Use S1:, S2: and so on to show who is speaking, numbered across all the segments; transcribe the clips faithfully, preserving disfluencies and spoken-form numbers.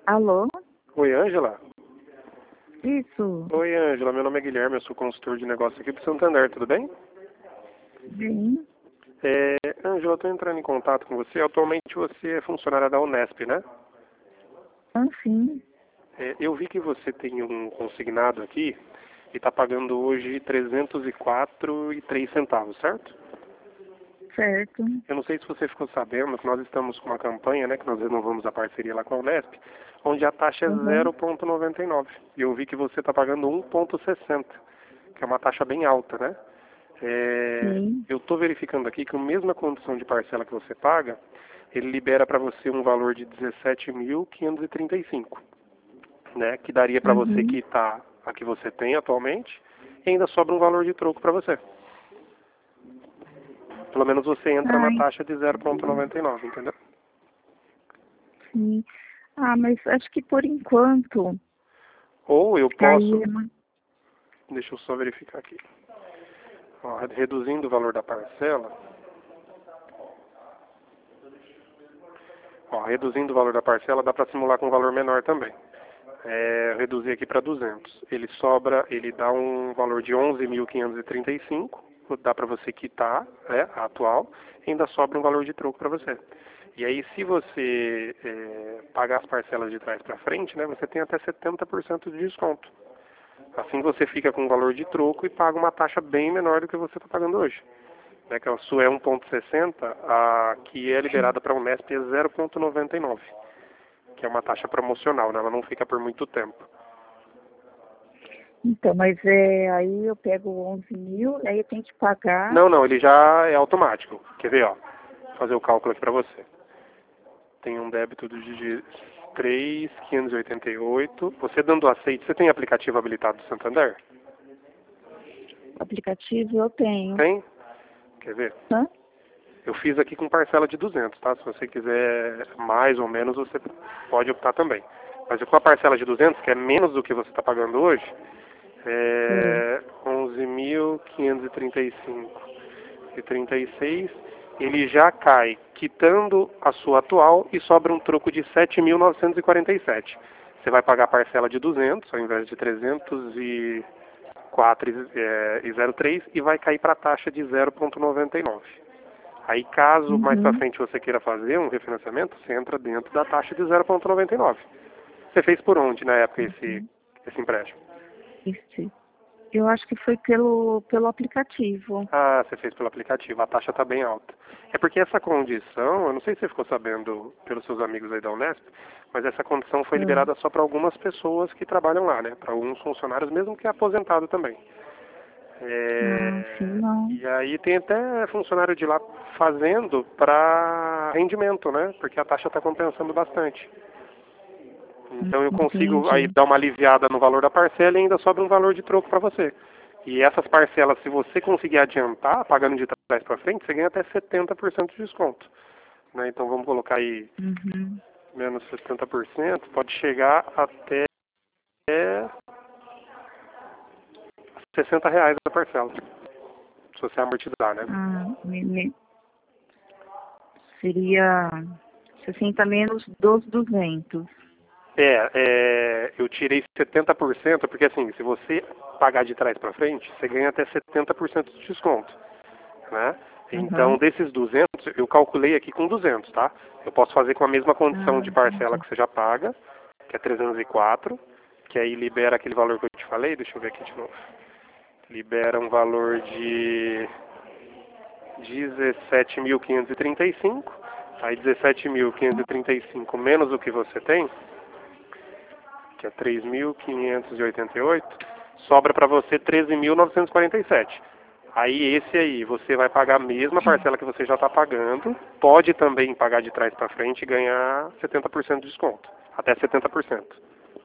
S1: Alô?
S2: Oi, Ângela?
S1: Isso.
S2: Oi, Ângela. Meu nome é Guilherme, eu sou consultor de negócio aqui do Santander, tudo bem?
S1: Bem.
S2: É, Ângela, eu estou entrando em contato com você. Atualmente você é funcionária da Unesp, né?
S1: Ah, sim.
S2: É, eu vi que você tem um consignado aqui e está pagando hoje trezentos e quatro e três centavos, certo?
S1: Certo.
S2: Eu não sei se você ficou sabendo que nós estamos com uma campanha, né, que nós renovamos a parceria lá com a Unesp, onde a taxa é
S1: Uhum.
S2: zero vírgula noventa e nove. E eu vi que você está pagando um vírgula sessenta, que é uma taxa bem alta, né? É,
S1: Sim.
S2: eu estou verificando aqui que a mesma condição de parcela que você paga, ele libera para você um valor de dezessete mil quinhentos e trinta e cinco, né? Que daria para você
S1: Uhum.
S2: quitar a que você tem atualmente e ainda sobra um valor de troco para você. Pelo menos você entra na
S1: Ai,
S2: taxa de zero vírgula noventa e nove, entendeu?
S1: sim. Ah, mas acho que por enquanto
S2: Ou eu
S1: aí
S2: posso,
S1: é uma...
S2: deixa eu só verificar aqui, ó, reduzindo o valor da parcela, ó, reduzindo o valor da parcela dá para simular com um valor menor também. É, reduzir aqui para duzentos. Ele sobra, ele dá um valor de onze mil quinhentos e trinta e cinco, dá para você quitar, né, a atual, e ainda sobra um valor de troco para você. E aí, se você é, pagar as parcelas de trás para frente, né, você tem até setenta por cento de desconto. Assim você fica com um valor de troco e paga uma taxa bem menor do que você está pagando hoje. Né, que a sua é um vírgula sessenta, a que é liberada para a Unesp é zero vírgula noventa e nove, que é uma taxa promocional, né, ela não fica por muito tempo.
S1: Então, mas é, aí eu pego onze mil, aí eu tenho que pagar.
S2: Não, não, ele já é automático. Quer ver, ó? Vou fazer o cálculo aqui para você. Tem um débito de três mil quinhentos e oitenta e oito. Você dando aceite, você tem aplicativo habilitado do Santander?
S1: Aplicativo eu tenho.
S2: Tem? Quer ver?
S1: Hã?
S2: Eu fiz aqui com parcela de duzentos, tá? Se você quiser mais ou menos, você pode optar também. Mas com a parcela de duzentos, que é menos do que você está pagando hoje,
S1: Sei.
S2: é onze mil quinhentos e trinta e cinco e trinta e seis, ele já cai quitando a sua atual e sobra um troco de sete mil novecentos e quarenta e sete. Você vai pagar a parcela de duzentos ao invés de trezentos e quatro e zero três e vai cair para a taxa de zero vírgula noventa e nove. Aí, caso mais para
S1: Uhum.
S2: frente você queira fazer um refinanciamento, você entra dentro da taxa de zero vírgula noventa e nove. Você fez por onde na época esse,
S1: Uhum.
S2: esse empréstimo?
S1: Isso. Eu acho que foi pelo, pelo aplicativo.
S2: Ah, você fez pelo aplicativo, a taxa está bem alta. É porque essa condição, eu não sei se você ficou sabendo pelos seus amigos aí da Unesp, mas essa condição foi
S1: Hum.
S2: liberada só para algumas pessoas que trabalham lá, né? Para alguns funcionários, mesmo que é aposentado também.
S1: Ah, sim,
S2: É,
S1: não.
S2: e aí tem até funcionário de lá fazendo para rendimento, né? Porque a taxa está compensando bastante.
S1: Hum,
S2: Então eu consigo aí
S1: Entendi.
S2: dar uma aliviada no valor da parcela e ainda sobra um valor de troco para você. E essas parcelas, se você conseguir adiantar, pagando de trás para frente, você ganha até setenta por cento de desconto. Né? Então vamos colocar aí
S1: Uhum.
S2: menos setenta por cento, pode chegar até sessenta reais a parcela, se você amortizar, né?
S1: Ah, me- me- seria sessenta menos dos duzentos.
S2: É, é, eu tirei setenta por cento, porque assim, se você pagar de trás para frente, você ganha até setenta por cento de desconto, né? Então,
S1: Uhum.
S2: desses duzentos, eu calculei aqui com duzentos, tá? Eu posso fazer com a mesma condição
S1: Ah,
S2: de parcela
S1: entendi.
S2: que você já paga, que é trezentos e quatro, que aí libera aquele valor que eu te falei, deixa eu ver aqui de novo. Libera um valor de dezessete mil quinhentos e trinta e cinco, aí dezessete mil quinhentos e trinta e cinco menos o que você tem, que é três mil quinhentos e oitenta e oito, sobra para você treze mil novecentos e quarenta e sete. Aí esse aí, você vai pagar a mesma parcela que você já está pagando, pode também pagar de trás para frente e ganhar setenta por cento de desconto, até setenta por cento.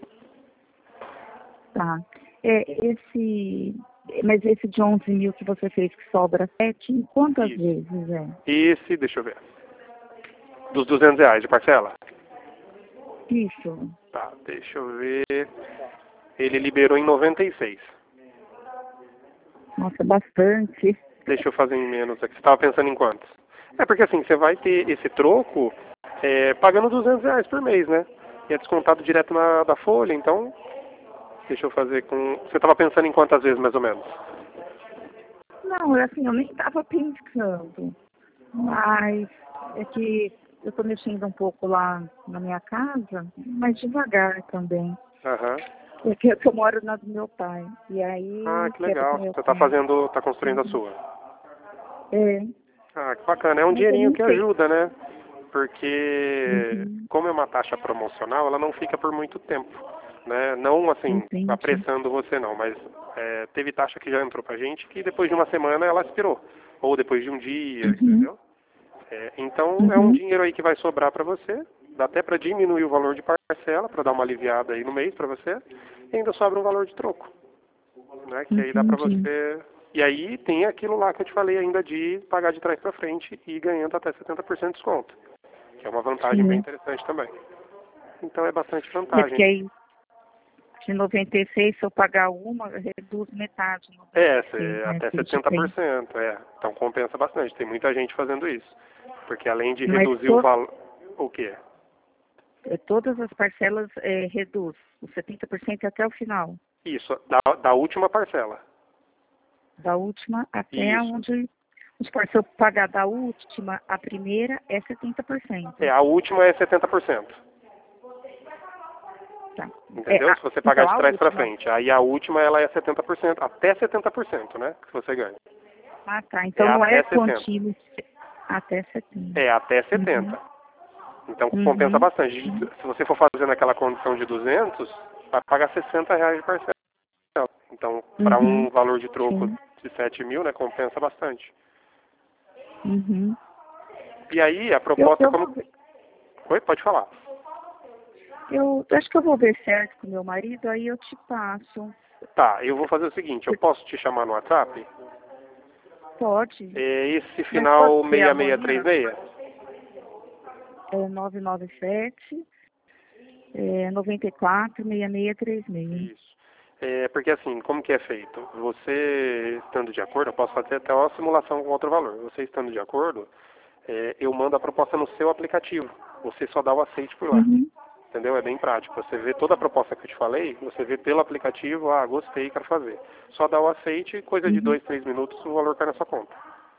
S1: Tá. É, esse, mas esse de onze mil que você fez que sobra sete, em quantas
S2: Isso.
S1: vezes é?
S2: Esse, deixa eu ver, dos duzentos reais de parcela?
S1: Isso.
S2: Tá, deixa eu ver, ele liberou em noventa e seis.
S1: Nossa, bastante.
S2: Deixa eu fazer em menos aqui. Você estava pensando em quantos? É porque assim, você vai ter esse troco é, pagando duzentos reais por mês, né? E é descontado direto na, da folha, então, deixa eu fazer com... Você estava pensando em quantas vezes, mais ou menos?
S1: Não, assim, eu nem estava pensando, mas é que eu estou mexendo um pouco lá na minha casa, mas devagar também.
S2: Aham.
S1: É que eu, que eu moro na do meu pai, e aí
S2: Ah, que
S1: quero
S2: legal.
S1: que meu
S2: Você está
S1: pai...
S2: fazendo, está construindo a sua.
S1: É,
S2: Ah, que bacana. É um
S1: mas eu
S2: dinheirinho
S1: nem
S2: que
S1: sei.
S2: ajuda, né? Porque,
S1: Uhum,
S2: como é uma taxa promocional, ela não fica por muito tempo, né? Não, assim,
S1: entendi.
S2: apressando você não, mas é, teve taxa que já entrou pra gente que depois de uma semana ela expirou. Ou depois de um dia,
S1: Uhum,
S2: entendeu? É, então, é um
S1: uhum,
S2: dinheiro aí que vai sobrar pra você. Dá até pra diminuir o valor de parcela, pra dar uma aliviada aí no mês pra você. E ainda sobra um valor de troco, né? Que aí dá pra
S1: entendi.
S2: você... E aí tem aquilo lá que eu te falei ainda de pagar de trás pra frente e ir ganhando até setenta por cento de desconto, que é uma vantagem bem
S1: Sim.
S2: interessante também. Então é bastante
S1: É porque
S2: vantagem.
S1: aí de noventa e seis, se eu pagar uma, reduz metade,
S2: É,
S1: noventa e seis,
S2: cê-
S1: né?
S2: até
S1: cento e
S2: setenta por
S1: cinquenta.
S2: cento, é. Então compensa bastante. Tem muita gente fazendo isso. Porque além de
S1: Mas
S2: reduzir o
S1: to,
S2: valor... O quê?
S1: é, todas as parcelas é, reduz, os setenta por cento até o final.
S2: Isso, da, da última parcela.
S1: Da última até
S2: Isso.
S1: onde... Vamos supor, se eu pagar da última, a primeira é setenta por cento.
S2: É, a última é setenta por cento.
S1: Tá. É,
S2: Entendeu?
S1: a,
S2: Se você pagar
S1: então,
S2: de
S1: a
S2: trás pra
S1: última.
S2: frente. Aí a última ela é setenta por cento, até setenta por cento, né? Que você ganha.
S1: Ah, tá.
S2: É
S1: Então não é
S2: até sessenta.
S1: contínuo até setenta.
S2: É até
S1: Uhum.
S2: setenta. Então compensa
S1: Uhum.
S2: bastante. Se você for fazer naquela condição de duzentos, vai pagar sessenta reais de parcela. Então, para
S1: Uhum.
S2: um valor de troco
S1: Sim.
S2: de sete mil, né, compensa bastante.
S1: Uhum.
S2: E aí, a
S1: Eu,
S2: proposta
S1: eu
S2: como...
S1: vou ver.
S2: Oi, pode falar.
S1: Eu acho que eu vou ver certo com meu marido, aí eu te passo.
S2: Tá, eu vou fazer o seguinte, eu posso te chamar no WhatsApp?
S1: Pode,
S2: É esse
S1: mas pode
S2: final
S1: ser
S2: seis seis três
S1: amanhã.
S2: seis?
S1: É nove nove sete, é nove quatro, seis seis três seis.
S2: Isso. É, porque assim, como que é feito? Você estando de acordo, eu posso fazer até uma simulação com outro valor. Você estando de acordo, é, eu mando a proposta no seu aplicativo. Você só dá o aceite por lá.
S1: Uhum.
S2: Entendeu? É bem prático. Você vê toda a proposta que eu te falei, você vê pelo aplicativo, ah, gostei, quero fazer. Só dá o aceite, coisa de
S1: Uhum.
S2: dois, três minutos, o valor cai na sua conta.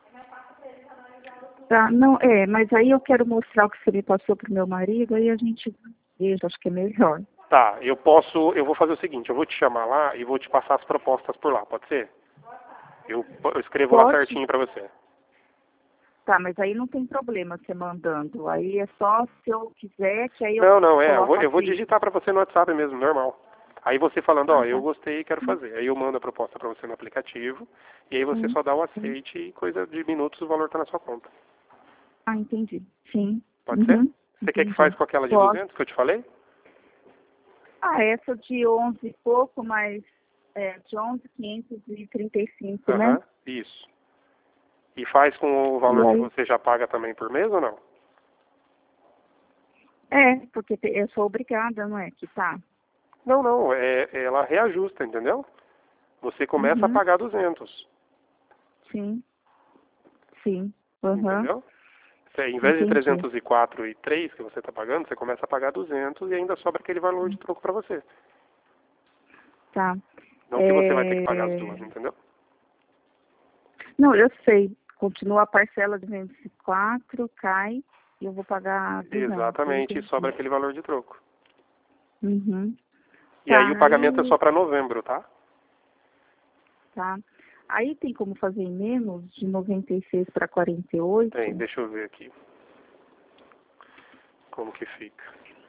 S1: Tá, não, é, mas aí eu quero mostrar o que você me passou pro meu marido, aí a gente veja, acho que é melhor.
S2: Tá, eu posso, eu vou fazer o seguinte, eu vou te chamar lá e vou te passar as propostas por lá, pode ser? Eu, eu escrevo lá
S1: Pode?
S2: certinho pra você.
S1: Tá, mas aí não tem problema você mandando. Aí é só se eu quiser, que aí eu
S2: Não, não, é, eu vou,
S1: coloco
S2: eu vou
S1: assim.
S2: digitar pra você no WhatsApp mesmo, normal. Aí você falando, ó,
S1: Ah,
S2: eu
S1: tá.
S2: gostei e quero fazer. Aí eu mando a proposta pra você no aplicativo e aí você
S1: Sim,
S2: só dá o
S1: sim.
S2: aceite e coisa de minutos o valor tá na sua conta.
S1: Ah, entendi. Sim.
S2: Pode ser?
S1: Uhum.
S2: Você quer que faz
S1: Entendi.
S2: com aquela de
S1: Posso.
S2: duzentos que eu te falei?
S1: Ah, essa de onze e pouco, mas é, de onze quinhentos e trinta e cinco, né?
S2: Aham, isso. E faz com o
S1: E
S2: valor que
S1: aí?
S2: você já paga também por mês ou não?
S1: É, porque te- eu sou obrigada, não é? Que tá.
S2: Não, não, é, ela reajusta, entendeu? Você começa a
S1: Uhum.
S2: pagar duzentos,
S1: Sim. Sim. Aham.
S2: entendeu? Você, em vez de
S1: Entendi.
S2: trezentos e quatro e três que você está pagando, você começa a pagar duzentos e ainda sobra aquele valor de troco para você.
S1: Tá.
S2: Não que você vai ter que pagar as duas,
S1: É...
S2: entendeu?
S1: Não, eu sei. Continua a parcela de duzentos e quatro, cai e eu vou pagar duzentos. Eu
S2: Exatamente, e sobra
S1: entendi.
S2: aquele valor de troco.
S1: Uhum.
S2: E aí o
S1: Tá,
S2: pagamento é
S1: aí,
S2: só para novembro, tá?
S1: tá. Aí tem como fazer em menos, de noventa e seis para quarenta e
S2: Tem,
S1: oito?
S2: deixa eu ver aqui como que fica.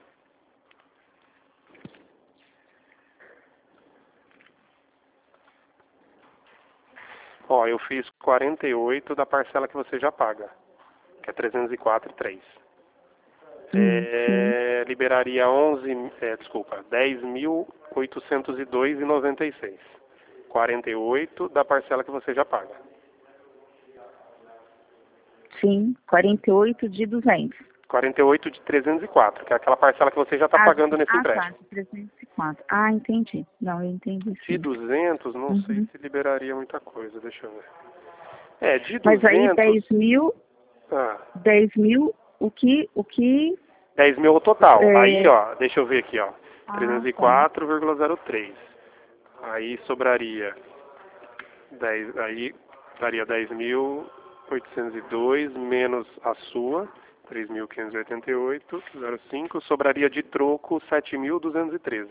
S2: Ó, eu fiz quarenta e oito da parcela que você já paga, que é trezentos e quatro e três.
S1: Hum, sim.
S2: É, liberaria onze, é, desculpa, dez mil oitocentos e dois e noventa e seis. quarenta e oito da parcela que você já paga.
S1: Sim, quarenta e oito de duzentos.
S2: quarenta e oito de trezentos e quatro, que é aquela parcela que você já está
S1: Ah, de,
S2: pagando nesse
S1: ah, tá,
S2: empréstimo.
S1: de trezentos e quatro. Ah, entendi. Não, eu entendi
S2: De
S1: sim.
S2: duzentos, não sei
S1: Uhum.
S2: se liberaria muita coisa, deixa eu ver. É, de
S1: Mas aí
S2: duzentos,
S1: dez mil,
S2: ah,
S1: dez mil, o que, o que
S2: dez mil o total.
S1: É...
S2: Aí, ó, deixa eu ver aqui, ó.
S1: Ah,
S2: trezentos e quatro vírgula zero três. Aí sobraria dez, aí daria dez mil oitocentos e dois menos a sua, três mil quinhentos e oitenta e oito vírgula zero cinco, sobraria de troco sete mil duzentos e treze.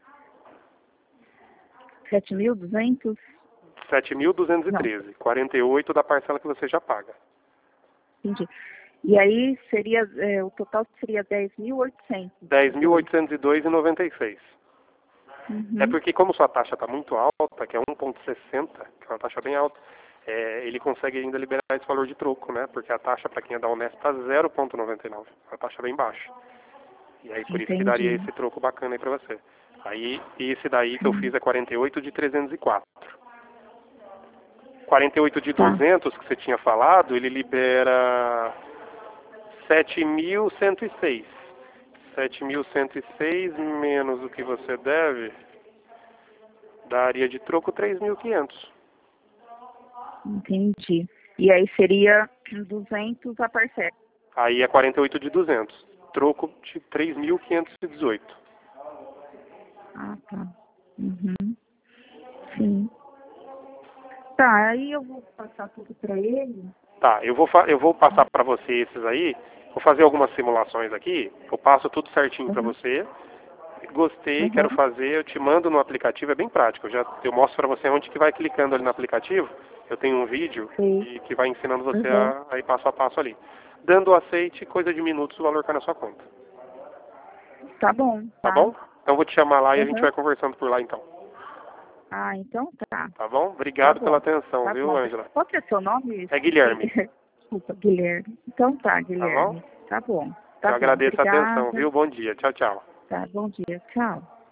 S1: sete mil e duzentos?
S2: sete mil duzentos e treze, quarenta e oito da parcela que você já paga.
S1: Entendi. E aí seria, é, o total seria dez mil e oitocentos.
S2: dez mil oitocentos e dois vírgula noventa e seis.
S1: Uhum.
S2: É porque como sua taxa está muito alta, que é um vírgula sessenta, que é uma taxa bem alta, é, ele consegue ainda liberar esse valor de troco, né? Porque a taxa para quem é da Unesp está zero vírgula noventa e nove, uma taxa bem baixa. E aí por
S1: Entendi.
S2: isso que daria esse troco bacana aí para você. Aí esse daí que eu fiz é quarenta e oito de trezentos e quatro. quarenta e oito de duzentos que você tinha falado, ele libera sete mil cento e seis. sete mil cento e seis menos o que você deve, daria de troco três mil e quinhentos.
S1: Entendi. E aí seria duzentos a parcela.
S2: Aí é quarenta e oito de duzentos. Troco de três mil quinhentos e dezoito.
S1: Ah, tá. Uhum. Sim. Tá, aí eu vou passar tudo para ele.
S2: Tá, eu vou, eu vou passar para você esses aí. Vou fazer algumas simulações aqui. Eu passo tudo certinho para
S1: Uhum.
S2: você. Gostei,
S1: Uhum.
S2: quero fazer. Eu te mando no aplicativo. É bem prático. Eu, já, eu mostro para você onde que vai clicando ali no aplicativo. Eu tenho um vídeo que, que vai ensinando você
S1: Uhum.
S2: a, a ir passo a passo ali. Dando o aceite, coisa de minutos, o valor cai na sua conta.
S1: Tá bom.
S2: Tá,
S1: Tá
S2: bom? Então eu vou te chamar lá e a gente
S1: Uhum.
S2: vai conversando por lá então.
S1: Ah, então tá.
S2: Tá bom? Obrigado
S1: Tá bom.
S2: pela atenção,
S1: Tá
S2: viu,
S1: bom.
S2: Ângela?
S1: Qual que é seu nome?
S2: É Guilherme.
S1: Desculpa, Guilherme. Então tá,
S2: Tá bom?
S1: Guilherme. Tá bom. Tá
S2: Eu
S1: bom.
S2: agradeço a atenção,
S1: Obrigada.
S2: viu? Bom dia. Tchau, tchau.
S1: Tá, bom dia. Tchau.